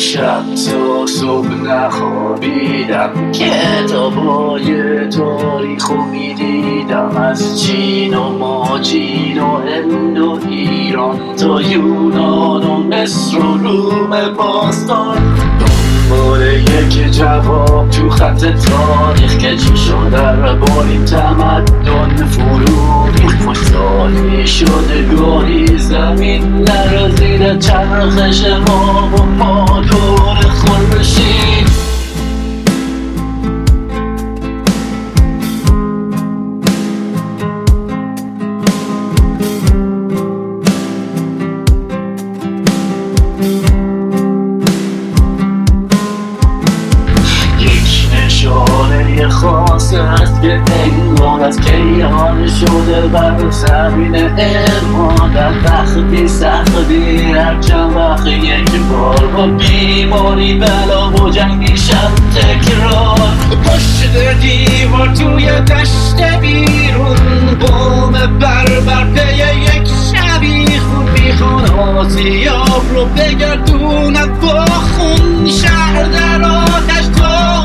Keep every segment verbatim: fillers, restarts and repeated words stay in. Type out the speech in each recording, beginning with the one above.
شب تا صبح نخوابیدم، کتابای تاریخ رو میدیدم، از چین و ماجین و هند و ایران تا یونان و مصر و روم باستان، دنبال یک جواب تو خط تاریخ که چی شده با این تمدن فرو ریخت. خوشحالی شده گاهی زمین نرزیده چرخش ما و ما دور خورشید. نشانه خاص است که انگار از کیهان شده بر زمین ایمان، در وقتی سختی هر چند وقت یک بار با بیماری بلا و جنگی شب تکرار، پشت دیوار توی دشت بیرون بوم بربر پی یک شبی خون میخوان آسیاب رو بگردوند با خون، شهر در آتش تا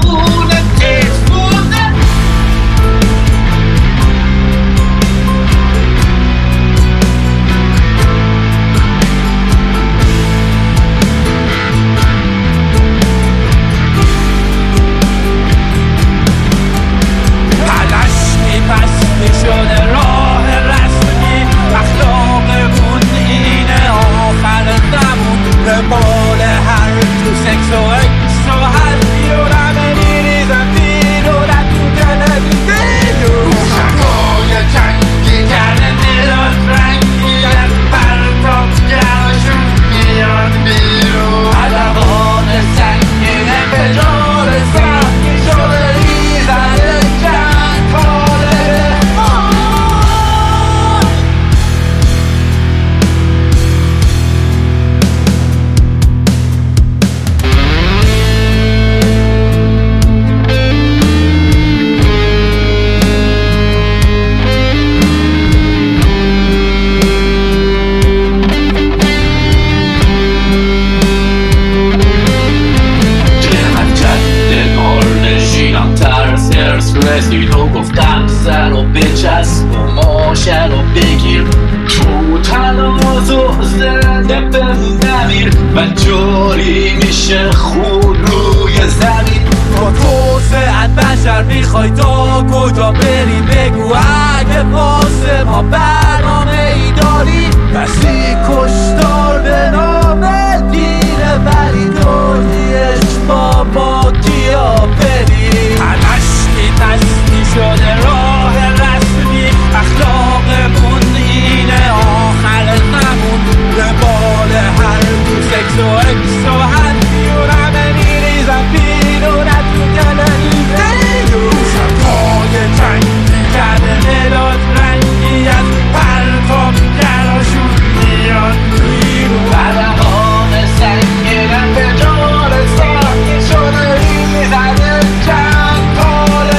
رسیدو گفتم سر و بچسب و ماشه رو بگیر، تو تناز و زنده بمیر و جاری میشه خون روی زمین. با توسعت بشر میخوای تا کجا بری بگو، اگه واسه ما برنامه ای داری، کسی کشتار به نام دینه ولی تویش با ما کیا بری. تستی شده راه رسمی، اخلاقمون اینه آخر زمون، دنبال هر تو سکس و اکس و هندی و رمه میریزم بیرون از تو گلنی بیرون. شبهای جنگی کرده مداد رنگی از پرتاب گراشون میاد بیرون، برهان سنگینم به جان ساکی شده ایزده جنگ پاله.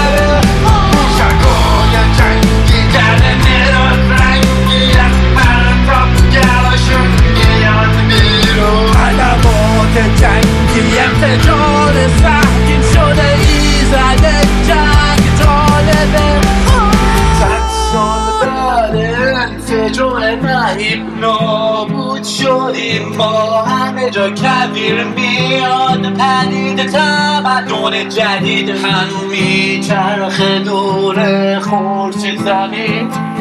جنگی انفجار سهمگین شده ایزده جنگ طالبه. صد سال بعد انفجار مهیب نابود شدیم ما، همه جا کویر میاد پدید، تمدن جدید هنو میچرخه دور خورشید زمین.